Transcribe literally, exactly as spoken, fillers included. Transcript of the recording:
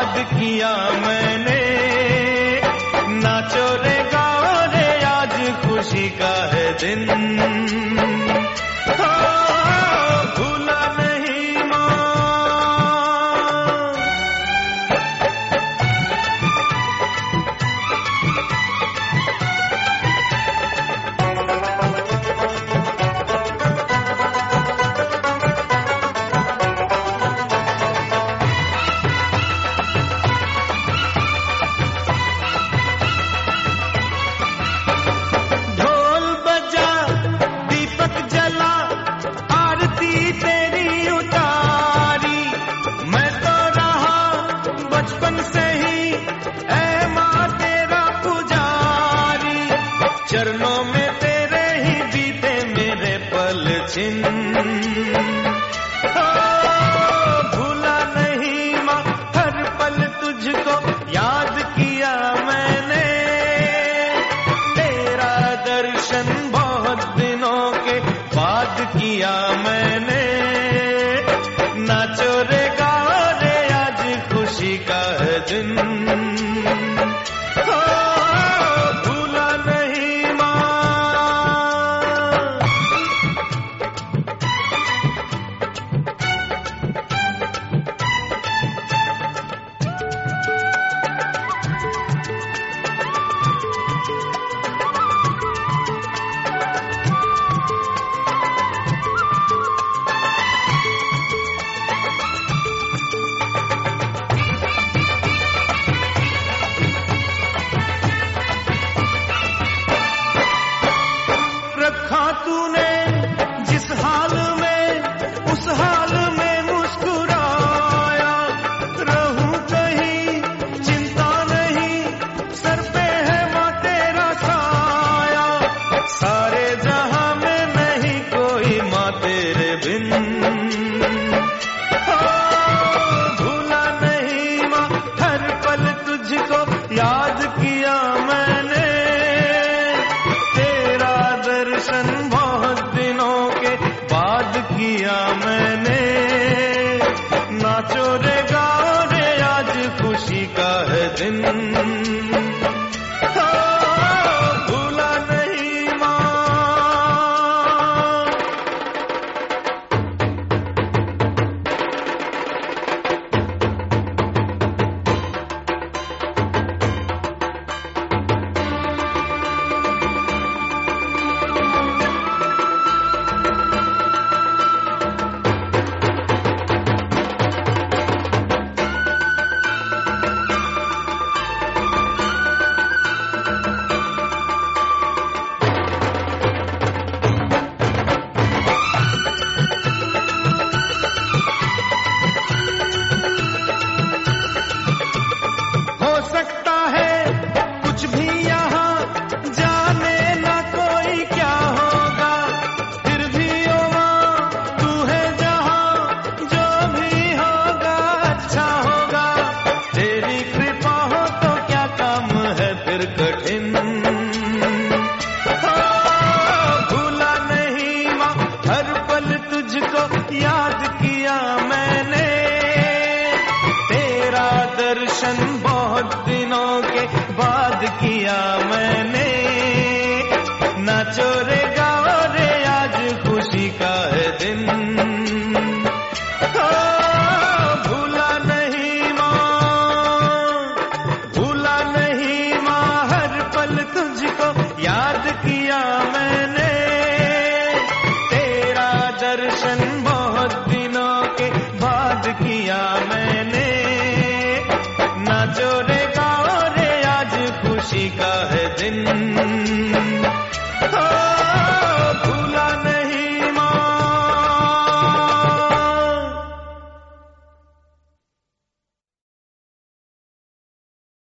याद किया मैंने। नाचो रे गाओ रे आज खुशी का है दिन, भूला नहीं माँ। चरणों में तेरे ही बीते मेरे पल छिन, भूला नहीं माँ हर पल तुझको याद किया मैंने। तेरा दर्शन बहुत दिनों के बाद किया मैंने। नाचो रे गाओ रे आज खुशी का है दिन, तूने जिस हाल में उस हाल में मुस्कुराया। रहूं कहीं चिंता नहीं, सर पे है माँ तेरा साया। सारे जहां में नहीं कोई माँ तेरे बिन, भूला नहीं माँ हर पल तुझको याद किया मैंने। तेरा दर्शन बहुत दिनों के बाद किया मैंने। नाचो रे गाओ रे आज खुशी का है दिन, भूला नहीं माँ। याद किया मैंने। तेरा दर्शन बहुत